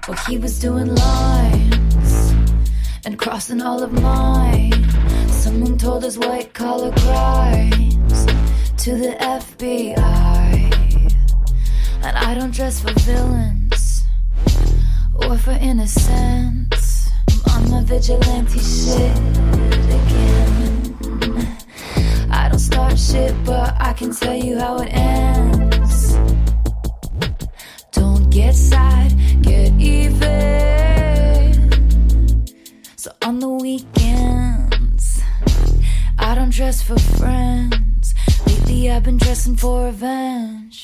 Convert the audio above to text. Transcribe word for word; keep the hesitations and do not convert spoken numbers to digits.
Well, he was doing lines and crossing all of mine. Someone told us white collar crimes to the F B I. And I don't dress for villains or for innocence. I'm on my vigilante shit again. I don't start shit, but I can tell you how it ends. Don't get sad, get even. So on the weekends, I don't dress for friends. Lately I've been dressing for revenge.